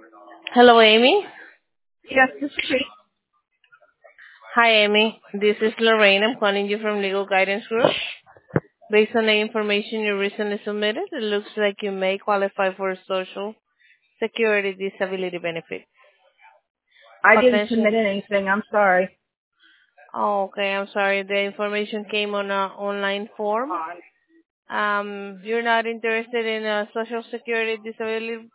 Hello, Amy. Yes, this is she. Hi, Amy. This is Lorraine. I'm calling you from Legal Guidance Group. Based on the information you recently submitted, it looks like you may qualify for a Social Security disability benefit. I didn't Potential. submit anything. I'm sorry. Oh, okay. I'm sorry. The information came on an online form. You're not interested in a Social Security disability